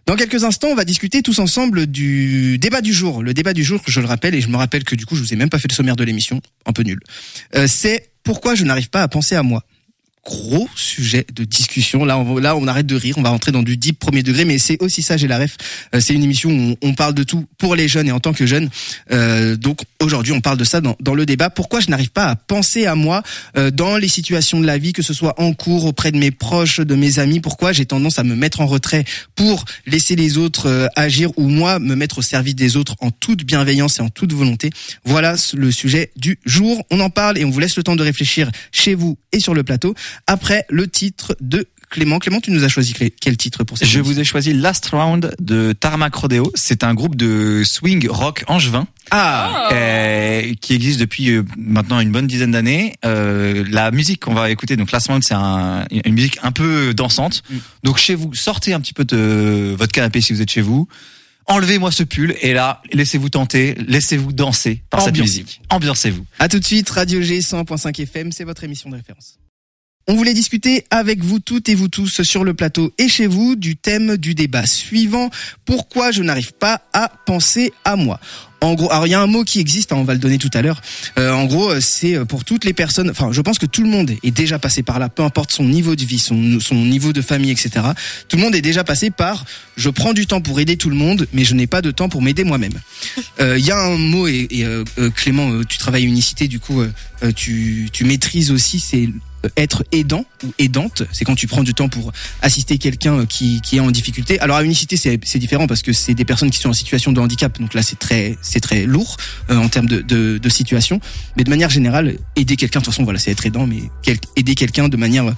Dans quelques instants, on va discuter tous ensemble du débat du jour. Le débat du jour, je le rappelle, et je me rappelle que du coup, je vous ai même pas fait le sommaire de l'émission, un peu nul. C'est pourquoi je n'arrive pas à penser à moi. Gros sujet de discussion. Là, on arrête de rire. On va rentrer dans du deep premier degré, mais c'est aussi ça, j'ai la ref. C'est une émission où on parle de tout pour les jeunes et en tant que jeunes. Donc aujourd'hui, on parle de ça dans le débat. Pourquoi je n'arrive pas à penser à moi dans les situations de la vie, que ce soit en cours, auprès de mes proches, de mes amis. Pourquoi j'ai tendance à me mettre en retrait pour laisser les autres agir, ou moi me mettre au service des autres en toute bienveillance et en toute volonté. Voilà le sujet du jour. On en parle et on vous laisse le temps de réfléchir chez vous et sur le plateau. Après le titre de Clément. Clément, tu nous as choisi quel titre pour cette émission ? Je vous ai choisi Last Round de Tarmac Rodeo. C'est un groupe de swing rock angevin. Qui existe depuis maintenant une bonne dizaine d'années. La musique qu'on va écouter, donc Last Round, c'est une musique un peu dansante. Donc chez vous, sortez un petit peu de votre canapé si vous êtes chez vous. Enlevez-moi ce pull et là, laissez-vous tenter, laissez-vous danser par cette musique. Ambiancez-vous. À tout de suite, Radio G 100.5 FM, c'est votre émission de référence. On voulait discuter avec vous toutes et vous tous sur le plateau et chez vous du thème du débat suivant. Pourquoi je n'arrive pas à penser à moi ? En gros, alors il y a un mot qui existe, on va le donner tout à l'heure. En gros, c'est pour toutes les personnes. Enfin, je pense que tout le monde est déjà passé par là, peu importe son niveau de vie, son niveau de famille, etc. Tout le monde est déjà passé par. Je prends du temps pour aider tout le monde, mais je n'ai pas de temps pour m'aider moi-même. Il y a un mot et Clément, tu travailles à Unicité, du coup, tu maîtrises aussi. C'est être aidant ou aidante, c'est quand tu prends du temps pour assister quelqu'un qui est en difficulté. Alors à Unicité, c'est différent parce que c'est des personnes qui sont en situation de handicap, donc là c'est très lourd en termes de situation. Mais de manière générale, aider quelqu'un, de toute façon voilà, c'est être aidant, mais aider quelqu'un de manière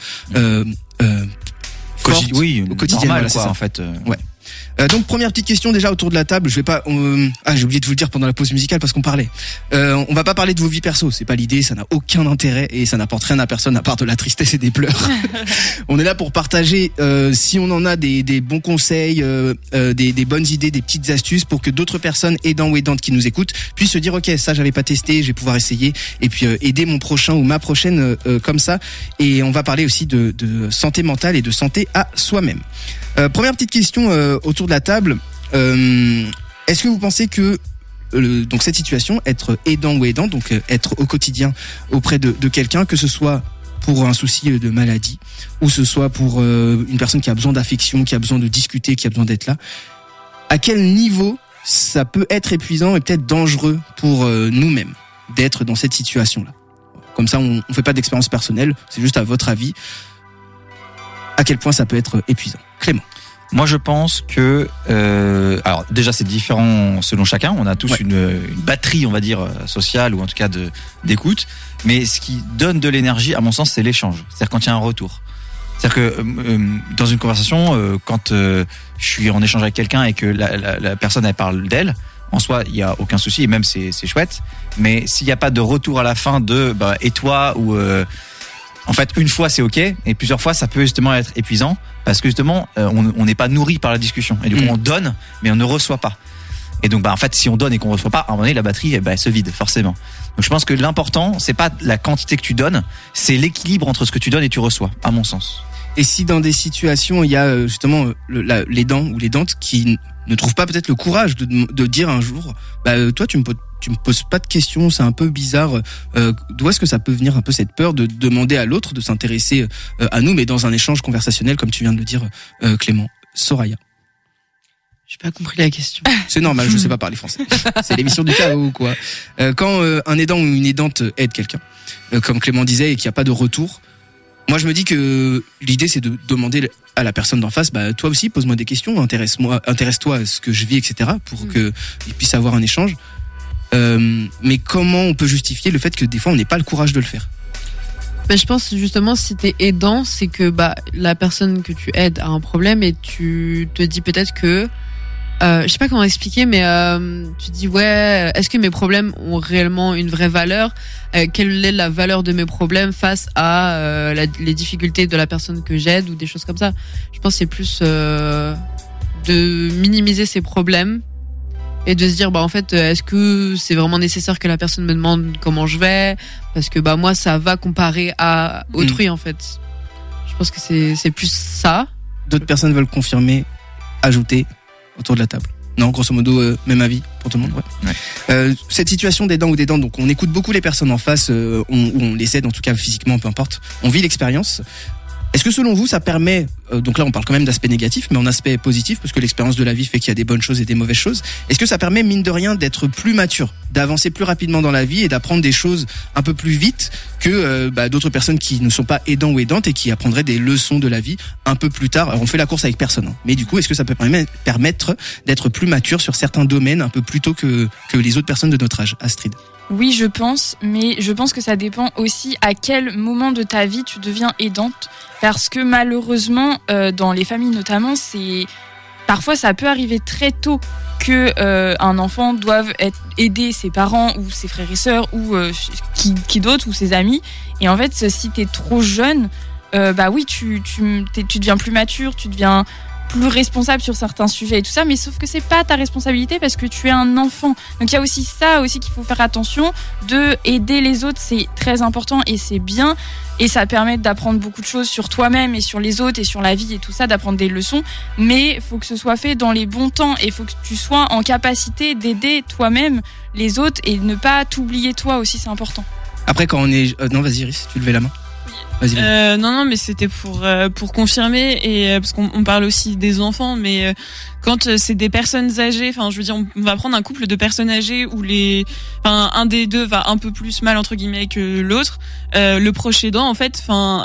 forte, au quotidien, normal, voilà, quoi, c'est ça. En fait. Ouais. Donc première petite question déjà autour de la table. Je vais pas. J'ai oublié de vous le dire pendant la pause musicale parce qu'on parlait. On va pas parler de vos vies perso. C'est pas l'idée. Ça n'a aucun intérêt et ça n'apporte rien à personne à part de la tristesse et des pleurs. On est là pour partager. Si on en a des bons conseils, des bonnes idées, des petites astuces pour que d'autres personnes aidants ou aidantes qui nous écoutent puissent se dire ok, ça j'avais pas testé, je vais pouvoir essayer et puis aider mon prochain ou ma prochaine comme ça. Et on va parler aussi de santé mentale et de santé à soi-même. Première petite question autour de la table. Est-ce que vous pensez que donc cette situation, être aidant ou aidant, donc être au quotidien auprès de quelqu'un, que ce soit pour un souci de maladie ou ce soit pour une personne qui a besoin d'affection, qui a besoin de discuter, qui a besoin d'être là, à quel niveau ça peut être épuisant et peut-être dangereux pour nous-mêmes d'être dans cette situation-là ? Comme ça, on fait pas d'expérience personnelle, c'est juste à votre avis. À quel point ça peut être épuisant ? Clément. Moi, je pense que alors déjà c'est différent selon chacun. On a tous une batterie, on va dire sociale ou en tout cas d'écoute. Mais ce qui donne de l'énergie, à mon sens, c'est l'échange. C'est-à-dire quand il y a un retour. C'est-à-dire que dans une conversation, quand je suis en échange avec quelqu'un et que la personne elle parle d'elle, en soi il y a aucun souci et même c'est chouette. Mais s'il n'y a pas de retour à la fin de et toi ou en fait, une fois c'est ok, et plusieurs fois ça peut justement être épuisant parce que justement on n'est pas nourri par la discussion et du coup on donne mais on ne reçoit pas. Et donc en fait si on donne et qu'on reçoit pas, à un moment donné la batterie elle se vide forcément. Donc je pense que l'important c'est pas la quantité que tu donnes, c'est l'équilibre entre ce que tu donnes et tu reçois, à mon sens. Et si dans des situations il y a justement l'aidant ou l'aidante qui ne trouve pas peut-être le courage de dire un jour, toi tu me poses pas de questions, c'est un peu bizarre. D'où est-ce que ça peut venir un peu cette peur de demander à l'autre de s'intéresser à nous, mais dans un échange conversationnel, comme tu viens de le dire, Clément. Soraya. J'ai pas compris la question. C'est normal, je sais pas parler français. C'est l'émission du chaos ou quoi. Quand un aidant ou une aidante aide quelqu'un, comme Clément disait, et qu'il n'y a pas de retour, moi je me dis que l'idée c'est de demander à la personne d'en face, toi aussi pose-moi des questions, intéresse-toi à ce que je vis, etc. pour qu'il puisse avoir un échange. Mais comment on peut justifier le fait que des fois on n'ait pas le courage de le faire ? Je pense justement si t'es aidant, c'est que la personne que tu aides a un problème et tu te dis peut-être que je sais pas comment expliquer, mais tu dis est-ce que mes problèmes ont réellement une vraie valeur ? Quelle est la valeur de mes problèmes face à les difficultés de la personne que j'aide ou des choses comme ça ? Je pense que c'est plus de minimiser ses problèmes et de se dire en fait est-ce que c'est vraiment nécessaire que la personne me demande comment je vais, parce que moi ça va comparé à autrui en fait. Je pense que c'est plus ça. D'autres personnes veulent confirmer, ajouter. autour de la table. Non, grosso modo, même avis pour tout le monde. Ouais. Cette situation d'aidant ou d'aidante, donc on écoute beaucoup les personnes en face, on les aide en tout cas physiquement, peu importe. On vit l'expérience. Est-ce que selon vous, ça permet, donc là on parle quand même d'aspect négatif, mais en aspect positif, parce que l'expérience de la vie fait qu'il y a des bonnes choses et des mauvaises choses, est-ce que ça permet, mine de rien, d'être plus mature, d'avancer plus rapidement dans la vie et d'apprendre des choses un peu plus vite que d'autres personnes qui ne sont pas aidants ou aidantes et qui apprendraient des leçons de la vie un peu plus tard? Alors on fait la course avec personne, hein. Mais du coup, est-ce que ça peut permettre d'être plus mature sur certains domaines un peu plus tôt que les autres personnes de notre âge? Astrid? Oui, je pense, mais je pense que ça dépend aussi à quel moment de ta vie tu deviens aidante, parce que malheureusement, dans les familles notamment, parfois ça peut arriver très tôt que un enfant doive aider ses parents ou ses frères et sœurs ou qui d'autre ou ses amis. Et en fait, si t'es trop jeune, oui, tu deviens plus mature, tu deviens plus responsable sur certains sujets et tout ça, mais sauf que c'est pas ta responsabilité parce que tu es un enfant. Donc il y a aussi ça aussi qu'il faut faire attention, de aider les autres, c'est très important et c'est bien, et ça permet d'apprendre beaucoup de choses sur toi-même et sur les autres et sur la vie et tout ça, d'apprendre des leçons, mais il faut que ce soit fait dans les bons temps et il faut que tu sois en capacité d'aider toi-même les autres et ne pas t'oublier toi aussi, c'est important. Après quand on est... non, vas-y Iris, tu levais la main. Non, mais c'était pour confirmer et parce qu'on parle aussi des enfants, mais quand c'est des personnes âgées, enfin, je veux dire, on va prendre un couple de personnes âgées où un des deux va un peu plus mal entre guillemets que l'autre. Le proche aidant, en fait,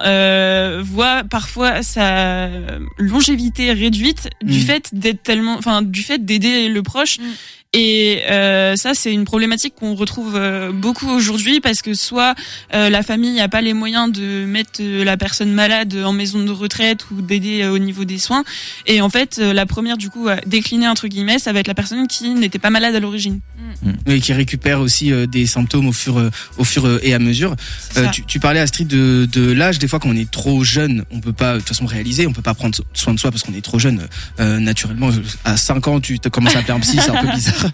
voit parfois sa longévité réduite du fait du fait d'aider le proche. Et ça, c'est une problématique qu'on retrouve beaucoup aujourd'hui parce que soit la famille n'a pas les moyens de mettre la personne malade en maison de retraite ou d'aider au niveau des soins. Et en fait, la première du coup à décliner entre guillemets, ça va être la personne qui n'était pas malade à l'origine. Et qui récupère aussi des symptômes au fur et à mesure. Tu parlais Astrid de l'âge. Des fois, quand on est trop jeune, on peut pas de toute façon réaliser, on peut pas prendre soin de soi parce qu'on est trop jeune. Naturellement, à 5 ans, tu commences à appeler un psy, c'est un peu bizarre.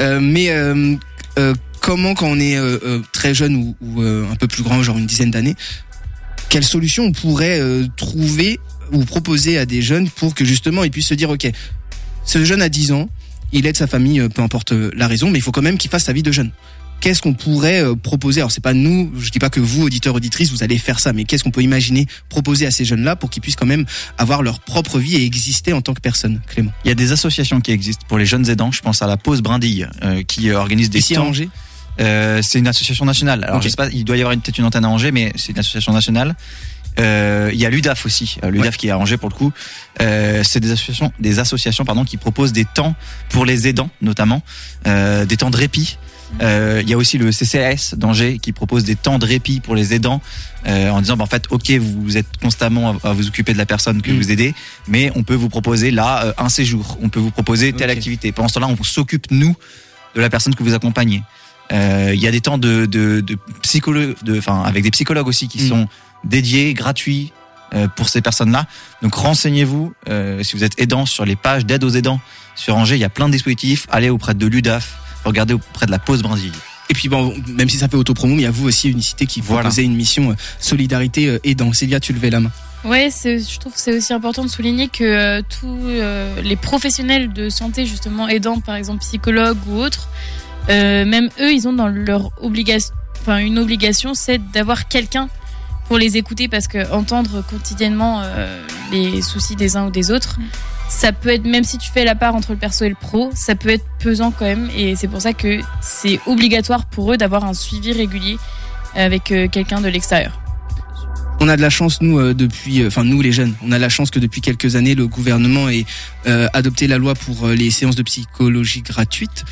Comment quand on est très jeune ou un peu plus grand, genre une dizaine d'années, quelle solution on pourrait trouver ou proposer à des jeunes pour que justement ils puissent se dire ok, ce jeune a 10 ans, il aide sa famille, peu importe la raison, mais il faut quand même qu'il fasse sa vie de jeune. Qu'est-ce qu'on pourrait proposer? Alors c'est pas nous, je dis pas que vous, auditeurs, auditrices, vous allez faire ça, mais qu'est-ce qu'on peut imaginer proposer à ces jeunes-là pour qu'ils puissent quand même avoir leur propre vie et exister en tant que personne? Clément? Il y a des associations qui existent pour les jeunes aidants. Je pense à la Pause Brindille qui organise des ici à Angers. C'est une association nationale. Alors je sais pas, il doit y avoir peut-être une antenne à Angers, mais c'est une association nationale. Il y a l'UDAF aussi, l'UDAF qui est à Angers pour le coup. C'est des associations qui proposent des temps pour les aidants notamment, des temps de répit. Il y a aussi le CCAS d'Angers qui propose des temps de répit pour les aidants en disant en fait ok, vous êtes constamment à vous occuper de la personne que vous aidez, mais on peut vous proposer là un séjour, on peut vous proposer telle activité. Pendant ce temps-là, on s'occupe nous de la personne que vous accompagnez. Il y a des temps de psychologue, avec des psychologues aussi qui sont dédiés, gratuits pour ces personnes-là. Donc renseignez-vous si vous êtes aidant sur les pages d'aide aux aidants sur Angers. Il y a plein de dispositifs. Allez auprès de l'UDAF, regardez auprès de la Pause Brindille. Et puis bon, même si ça fait autopromo, il y a vous aussi Unicité qui proposait une mission solidarité aidant. Célia, tu levais la main. Ouais, je trouve que c'est aussi important de souligner que tous les professionnels de santé justement aidants, par exemple psychologues ou autres, même eux, ils ont dans leur obligation, une obligation, c'est d'avoir quelqu'un pour les écouter, parce que entendre quotidiennement les soucis des uns ou des autres, ça peut être, même si tu fais la part entre le perso et le pro, ça peut être pesant quand même, et c'est pour ça que c'est obligatoire pour eux d'avoir un suivi régulier avec quelqu'un de l'extérieur. On a de la chance, nous, nous les jeunes, on a la chance que depuis quelques années, le gouvernement ait adopté la loi pour les séances de psychologie gratuites,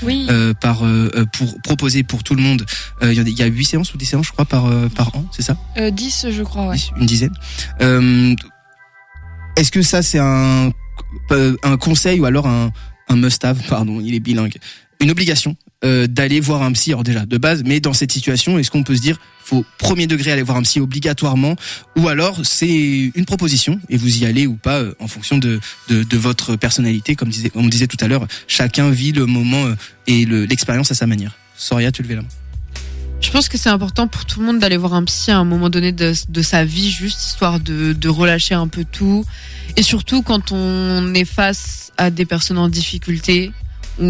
pour proposer pour tout le monde. Il y a 8 séances ou 10 séances, je crois, par an, c'est ça? 10, je crois, ouais. 10, une dizaine. Est-ce que ça, c'est un conseil ou alors un must-have, pardon, il est bilingue, une obligation d'aller voir un psy, alors déjà de base, mais dans cette situation, est-ce qu'on peut se dire faut premier degré aller voir un psy obligatoirement, ou alors c'est une proposition et vous y allez ou pas en fonction de votre personnalité, comme on disait tout à l'heure, chacun vit le moment et l'expérience à sa manière. Soria, tu levais la main. Je pense que c'est important pour tout le monde d'aller voir un psy à un moment donné de sa vie, juste histoire de relâcher un peu tout. Et surtout quand on est face à des personnes en difficulté, où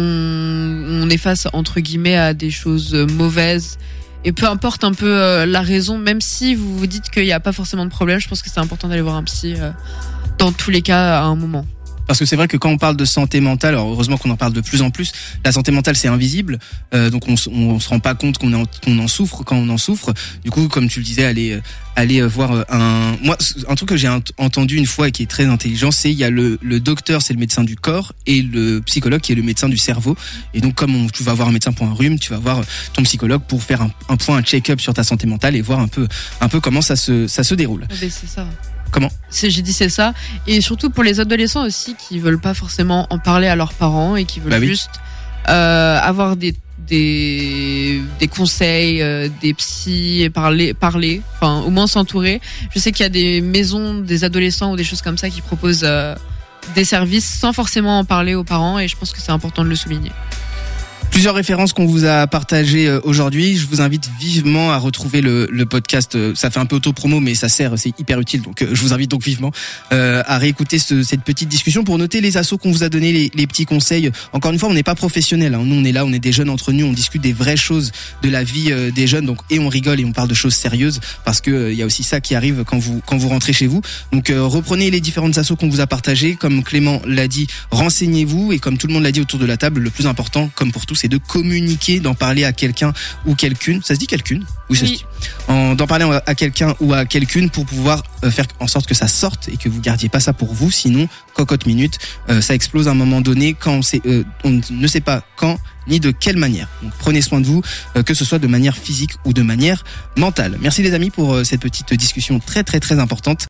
on est face, entre guillemets, à des choses mauvaises. Et peu importe un peu la raison, même si vous vous dites qu'il n'y a pas forcément de problème, je pense que c'est important d'aller voir un psy dans tous les cas à un moment. Parce que c'est vrai que quand on parle de santé mentale, alors heureusement qu'on en parle de plus en plus, la santé mentale c'est invisible, donc on se rend pas compte qu'on en souffre quand on en souffre. Du coup, comme tu le disais, aller voir un truc que j'ai entendu une fois et qui est très intelligent, c'est il y a le docteur, c'est le médecin du corps, et le psychologue qui est le médecin du cerveau. Et donc comme tu vas voir un médecin pour un rhume, tu vas voir ton psychologue pour faire un point, un check-up sur ta santé mentale et voir un peu comment ça se déroule. C'est ça. Comment ? J'ai dit c'est ça. Et surtout pour les adolescents aussi qui veulent pas forcément en parler à leurs parents et qui veulent juste avoir des conseils, des psys, parler, enfin au moins s'entourer. Je sais qu'il y a des maisons des adolescents ou des choses comme ça qui proposent des services sans forcément en parler aux parents, et je pense que c'est important de le souligner. Plusieurs références qu'on vous a partagées aujourd'hui. Je vous invite vivement à retrouver le podcast. Ça fait un peu auto-promo, mais ça sert, c'est hyper utile. Donc, je vous invite donc vivement à réécouter cette petite discussion pour noter les assos qu'on vous a donné, les petits conseils. Encore une fois, on n'est pas professionnels. Hein. Nous, on est là, on est des jeunes entre nous, on discute des vraies choses de la vie des jeunes. Donc, et on rigole et on parle de choses sérieuses parce que il y a aussi ça qui arrive quand vous rentrez chez vous. Donc, reprenez les différentes assos qu'on vous a partagées. Comme Clément l'a dit, renseignez-vous, et comme tout le monde l'a dit autour de la table, le plus important, comme pour tous, c'est de communiquer, d'en parler à quelqu'un ou quelqu'une. Ça se dit quelqu'une ? Oui, ça se dit. D'en parler à quelqu'un ou à quelqu'une pour pouvoir faire en sorte que ça sorte et que vous gardiez pas ça pour vous. Sinon, cocotte minute, ça explose à un moment donné quand on ne sait pas quand ni de quelle manière. Donc prenez soin de vous, que ce soit de manière physique ou de manière mentale. Merci les amis pour cette petite discussion très très très importante.